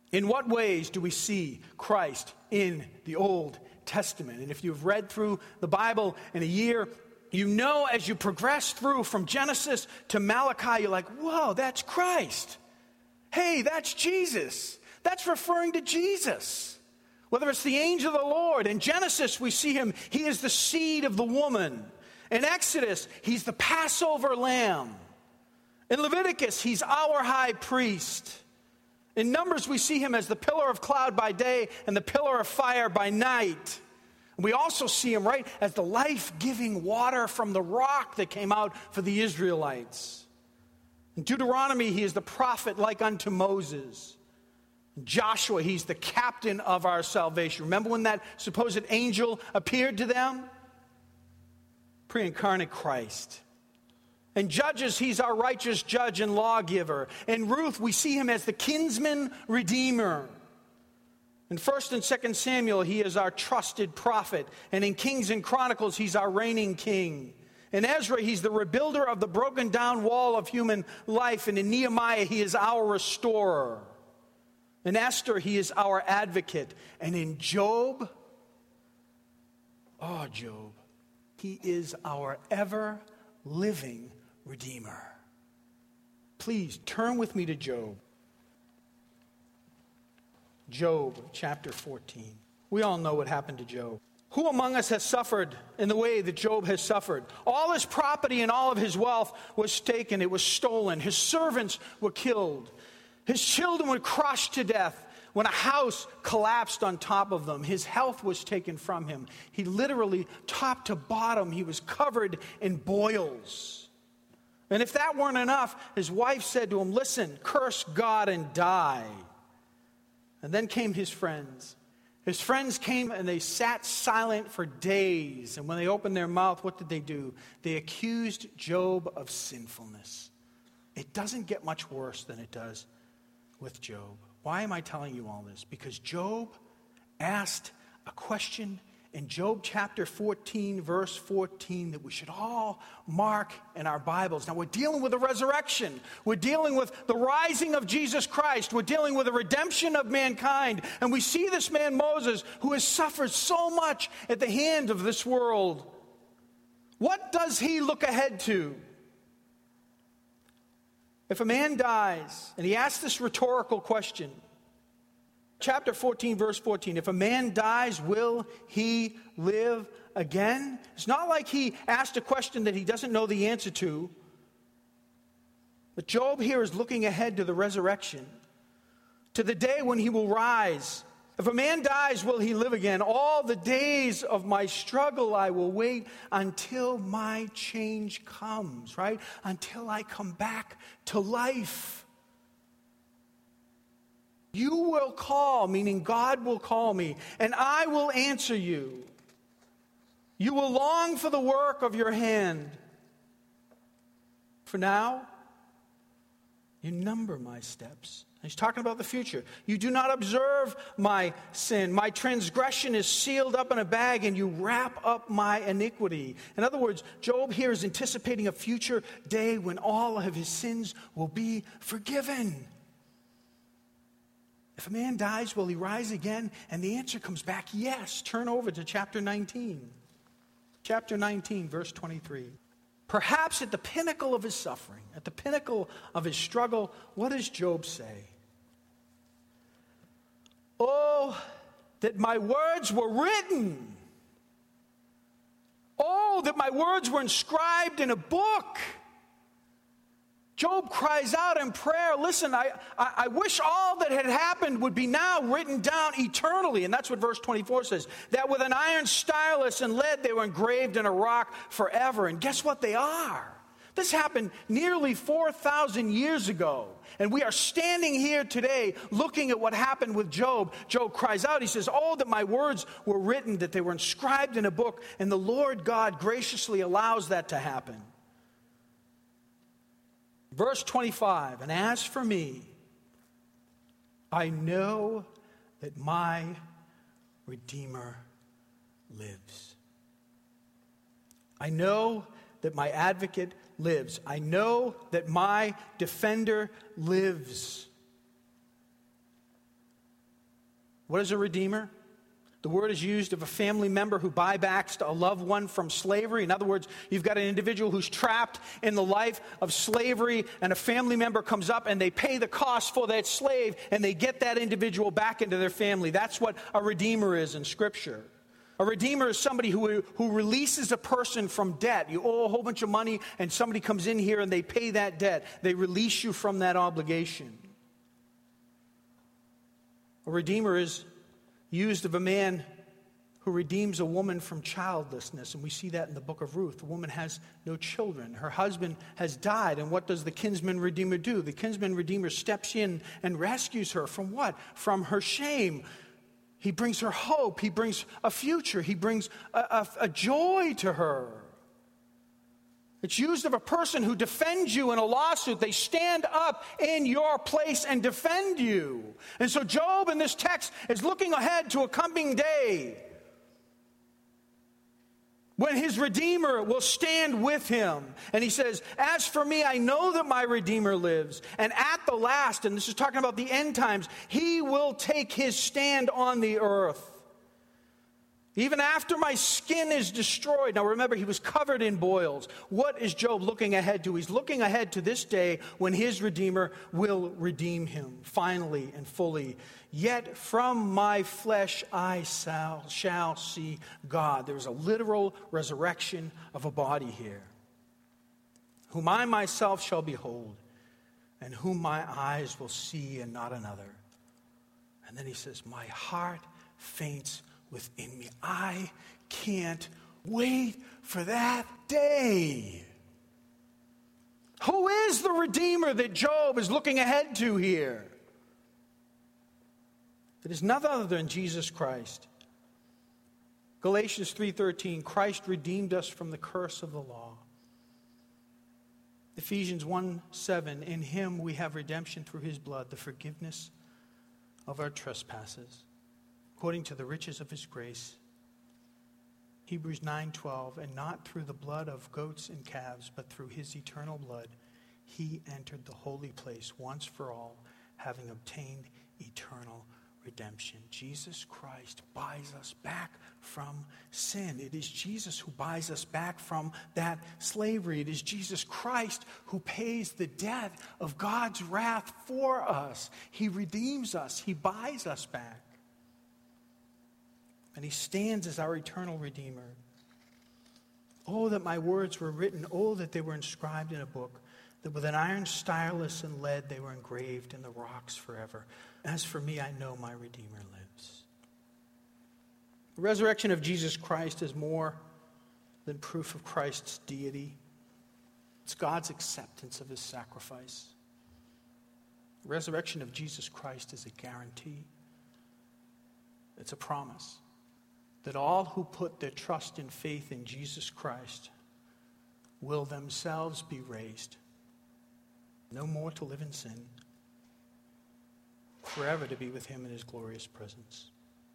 In what ways do we see Christ in the Old Testament? And if you've read through the Bible in a year, you know as you progress through from Genesis to Malachi, you're like, whoa, that's Christ. Hey, that's Jesus. That's referring to Jesus. Whether it's the angel of the Lord. In Genesis, we see him. He is the seed of the woman. In Exodus, he's the Passover lamb. In Leviticus, he's our high priest. In Numbers, we see him as the pillar of cloud by day and the pillar of fire by night. We also see him, right, as the life-giving water from the rock that came out for the Israelites. In Deuteronomy, he is the prophet like unto Moses. In Joshua, he's the captain of our salvation. Remember when that supposed angel appeared to them? Pre-incarnate Christ. In Judges, he's our righteous judge and lawgiver. In Ruth, we see him as the kinsman redeemer. In First and Second Samuel, he is our trusted prophet. And in Kings and Chronicles, he's our reigning king. In Ezra, he's the rebuilder of the broken down wall of human life. And in Nehemiah, he is our restorer. In Esther, he is our advocate. And in Job, oh, Job, he is our ever-living Redeemer. Please turn with me to Job. Job chapter fourteen. We all know what happened to Job. Who among us has suffered in the way that Job has suffered? All his property and all of his wealth was taken. It was stolen. His servants were killed. His children were crushed to death when a house collapsed on top of them. His health was taken from him. He literally, top to bottom, he was covered in boils. And if that weren't enough, his wife said to him, listen, curse God and die. And then came his friends. His friends came and they sat silent for days. And when they opened their mouth, what did they do? They accused Job of sinfulness. It doesn't get much worse than it does with Job. Why am I telling you all this? Because Job asked a question in Job chapter fourteen, verse fourteen, that we should all mark in our Bibles. Now, we're dealing with a resurrection. We're dealing with the rising of Jesus Christ. We're dealing with the redemption of mankind. And we see this man Moses, who has suffered so much at the hand of this world. What does he look ahead to? If a man dies, and he asks this rhetorical question, chapter fourteen, verse fourteen, if a man dies, will he live again? It's not like he asked a question that he doesn't know the answer to. But Job here is looking ahead to the resurrection, to the day when he will rise. If a man dies, will he live again? All the days of my struggle I will wait until my change comes, right? Until I come back to life. You will call, meaning God will call me, and I will answer you. You will long for the work of your hand. For now, you number my steps. He's talking about the future. You do not observe my sin. My transgression is sealed up in a bag, and you wrap up my iniquity. In other words, Job here is anticipating a future day when all of his sins will be forgiven. If a man dies, will he rise again? And the answer comes back, yes. Turn over to chapter nineteen. Chapter nineteen, verse twenty-three. Perhaps at the pinnacle of his suffering, at the pinnacle of his struggle, what does Job say? Oh, that my words were written. Oh, that my words were inscribed in a book. Job cries out in prayer, listen, I, I, I wish all that had happened would be now written down eternally. And that's what verse twenty-four says. That with an iron stylus and lead they were engraved in a rock forever. And guess what they are? This happened nearly four thousand years ago. And we are standing here today looking at what happened with Job. Job cries out, he says, oh, that my words were written, that they were inscribed in a book. And the Lord God graciously allows that to happen. Verse twenty-five, and as for me, I know that my Redeemer lives. I know that my advocate lives. I know that my defender lives. What is a redeemer? The word is used of a family member who buybacks a loved one from slavery. In other words, you've got an individual who's trapped in the life of slavery, and a family member comes up and they pay the cost for that slave, and they get that individual back into their family. That's what a redeemer is in Scripture. A redeemer is somebody who, who releases a person from debt. You owe a whole bunch of money, and somebody comes in here and they pay that debt. They release you from that obligation. A redeemer is used of a man who redeems a woman from childlessness. And we see that in the book of Ruth. The woman has no children. Her husband has died. And what does the kinsman redeemer do? The kinsman redeemer steps in and rescues her from what? From her shame. He brings her hope. He brings a future. He brings a, a, a joy to her. It's used of a person who defends you in a lawsuit. They stand up in your place and defend you. And so Job in this text is looking ahead to a coming day when his Redeemer will stand with him. And he says, as for me, I know that my Redeemer lives. And at the last, and this is talking about the end times, he will take his stand on the earth. Even after my skin is destroyed. Now remember, he was covered in boils. What is Job looking ahead to? He's looking ahead to this day when his Redeemer will redeem him finally and fully. Yet from my flesh I shall, shall see God. There's a literal resurrection of a body here. Whom I myself shall behold, and whom my eyes will see and not another. And then he says, my heart faints within me. I can't wait for that day. Who is the Redeemer that Job is looking ahead to here? It is none other than Jesus Christ. Galatians three thirteen, Christ redeemed us from the curse of the law. Ephesians one seven, in him we have redemption through his blood, the forgiveness of our trespasses, according to the riches of his grace. Hebrews nine twelve, and not through the blood of goats and calves, but through his eternal blood, he entered the holy place once for all, having obtained eternal redemption. Jesus Christ buys us back from sin. It is Jesus who buys us back from that slavery. It is Jesus Christ who pays the debt of God's wrath for us. He redeems us. He buys us back. And he stands as our eternal Redeemer. Oh, that my words were written. Oh, that they were inscribed in a book, that with an iron stylus and lead they were engraved in the rocks forever. As for me, I know my Redeemer lives. The resurrection of Jesus Christ is more than proof of Christ's deity. It's God's acceptance of his sacrifice. The resurrection of Jesus Christ is a guarantee. It's a promise that all who put their trust and faith in Jesus Christ will themselves be raised. No more to live in sin, forever to be with him in his glorious presence.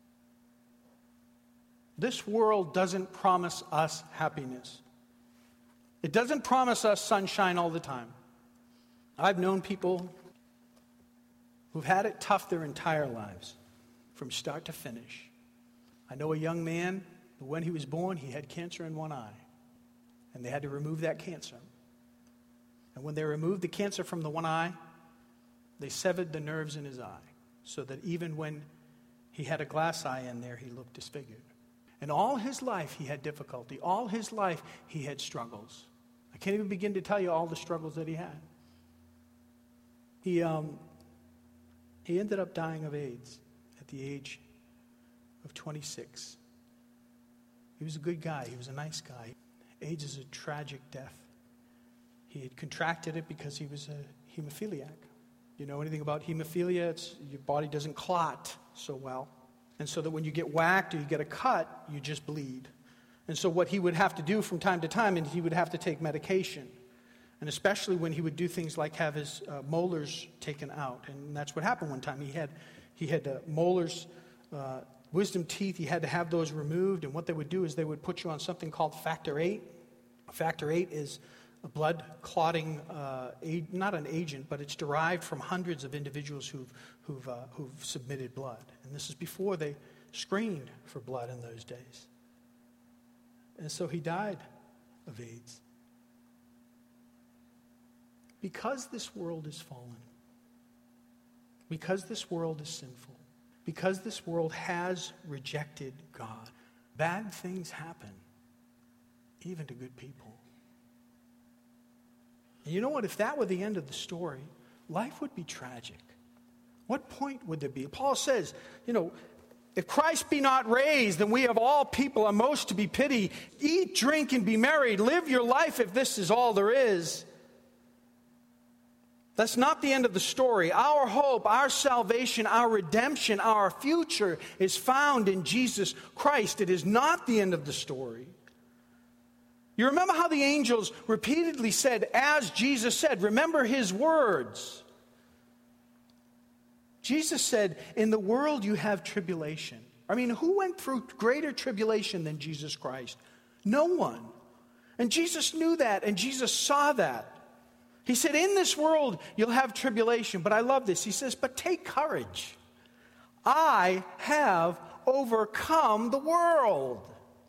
This world doesn't promise us happiness. It doesn't promise us sunshine all the time. I've known people who've had it tough their entire lives, from start to finish. I know a young man who, when he was born, he had cancer in one eye, and they had to remove that cancer. And when they removed the cancer from the one eye, they severed the nerves in his eye, so that even when he had a glass eye in there, he looked disfigured. And all his life, he had difficulty. All his life, he had struggles. I can't even begin to tell you all the struggles that he had. He, um, he ended up dying of AIDS at the age of twenty-six. He was a good guy. He was a nice guy. AIDS is a tragic death. He had contracted it because he was a hemophiliac. You know anything about hemophilia? It's, your body doesn't clot so well. And so that when you get whacked or you get a cut, you just bleed. And so what he would have to do from time to time, and he would have to take medication. And especially when he would do things like have his uh, molars taken out. And that's what happened one time. He had, he had uh, molars, uh, wisdom teeth. He had to have those removed. And what they would do is they would put you on something called factor eight. Factor eight is a blood clotting, uh, a, not an agent, but it's derived from hundreds of individuals who've, who've, uh, who've submitted blood. And this is before they screened for blood in those days. And so he died of AIDS. Because this world is fallen, because this world is sinful, because this world has rejected God, bad things happen, even to good people. And you know what? If that were the end of the story, life would be tragic. What point would there be? Paul says, you know, if Christ be not raised, then we of all people are most to be pitied. Eat, drink, and be merry. Live your life if this is all there is. That's not the end of the story. Our hope, our salvation, our redemption, our future is found in Jesus Christ. It is not the end of the story. You remember how the angels repeatedly said, as Jesus said, remember his words. Jesus said, in the world you have tribulation. I mean, who went through greater tribulation than Jesus Christ? No one. And Jesus knew that, and Jesus saw that. He said, in this world you'll have tribulation. But I love this. He says, but take courage. I have overcome the world.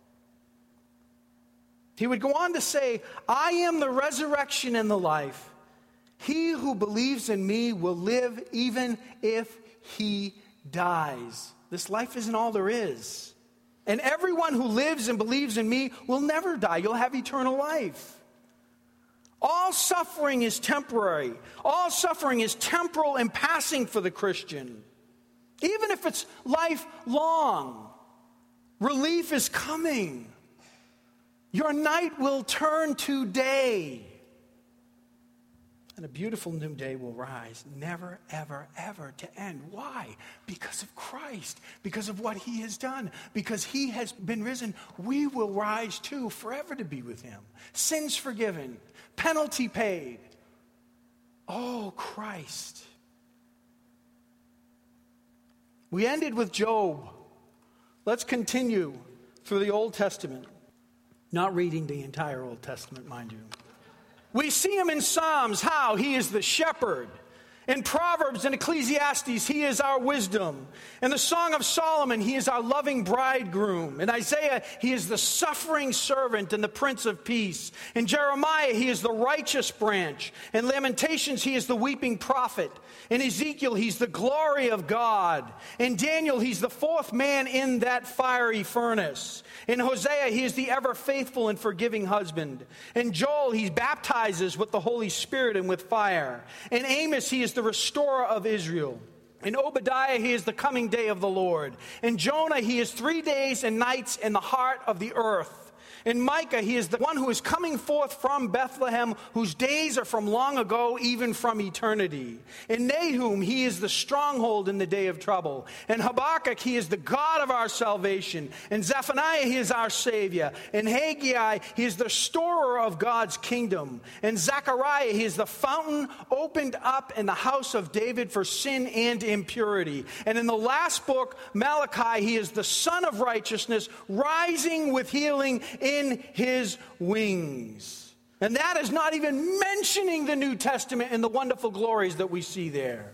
He would go on to say, I am the resurrection and the life. He who believes in me will live even if he dies. This life isn't all there is. And everyone who lives and believes in me will never die. You'll have eternal life. All suffering is temporary. All suffering is temporal and passing for the Christian. Even if it's lifelong, relief is coming. Your night will turn to day. And a beautiful new day will rise, never, ever, ever to end. Why? Because of Christ. Because of what he has done. Because he has been risen. We will rise too, forever to be with him. Sins forgiven. Penalty paid. Oh, Christ. We ended with Job. Let's continue through the Old Testament. Not reading the entire Old Testament, mind you. We see him in Psalms, how he is the shepherd. In Proverbs and Ecclesiastes, he is our wisdom. In the Song of Solomon, he is our loving bridegroom. In Isaiah, he is the suffering servant and the Prince of Peace. In Jeremiah, he is the righteous branch. In Lamentations, he is the weeping prophet. In Ezekiel, he's the glory of God. In Daniel, he's the fourth man in that fiery furnace. In Hosea, he is the ever faithful and forgiving husband. In Joel, he baptizes with the Holy Spirit and with fire. In Amos, he is the restorer of Israel. In Obadiah, he is the coming day of the Lord. In Jonah, he is three days and nights in the heart of the earth. In Micah, he is the one who is coming forth from Bethlehem, whose days are from long ago, even from eternity. In Nahum, he is the stronghold in the day of trouble. In Habakkuk, he is the God of our salvation. In Zephaniah, he is our Savior. In Haggai, he is the storer of God's kingdom. In Zechariah, he is the fountain opened up in the house of David for sin and impurity. And in the last book, Malachi, he is the Son of righteousness, rising with healing in his wings. And that is not even mentioning the New Testament and the wonderful glories that we see there.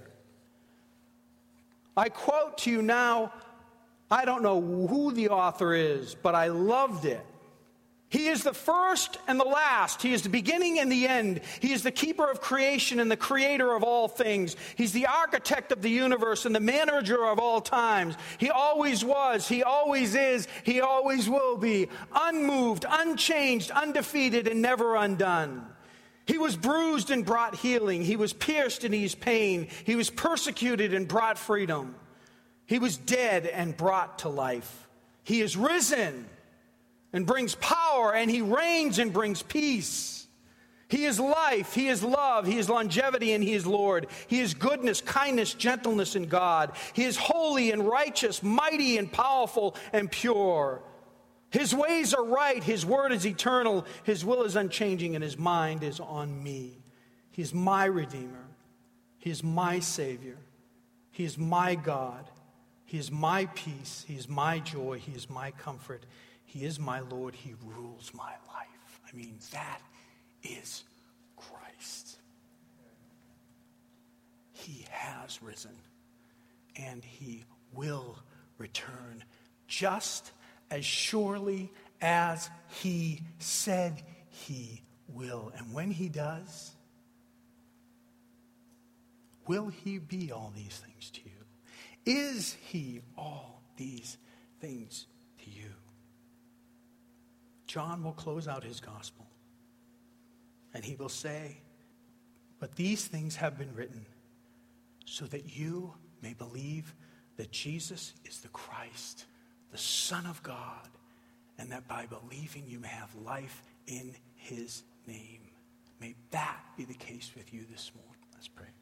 I quote to you now, I don't know who the author is, but I loved it. He is the first and the last. He is the beginning and the end. He is the keeper of creation and the creator of all things. He's the architect of the universe and the manager of all times. He always was, he always is, he always will be, unmoved, unchanged, undefeated, and never undone. He was bruised and brought healing. He was pierced and eased pain. He was persecuted and brought freedom. He was dead and brought to life. He is risen and brings power, and he reigns and brings peace. He is life, he is love, he is longevity, and he is Lord. He is goodness, kindness, gentleness in God. He is holy and righteous, mighty and powerful and pure. His ways are right, his word is eternal, his will is unchanging, and his mind is on me. He is my Redeemer. He is my Savior. He is my God. He is my peace. He is my joy. He is my comfort. He is my Lord. He rules my life. I mean, that is Christ. He has risen, and he will return just as surely as he said he will. And when he does, will he be all these things to you? Is he all these things to you? John will close out his gospel, and he will say, but these things have been written so that you may believe that Jesus is the Christ, the Son of God, and that by believing you may have life in his name. May that be the case with you this morning. Let's pray.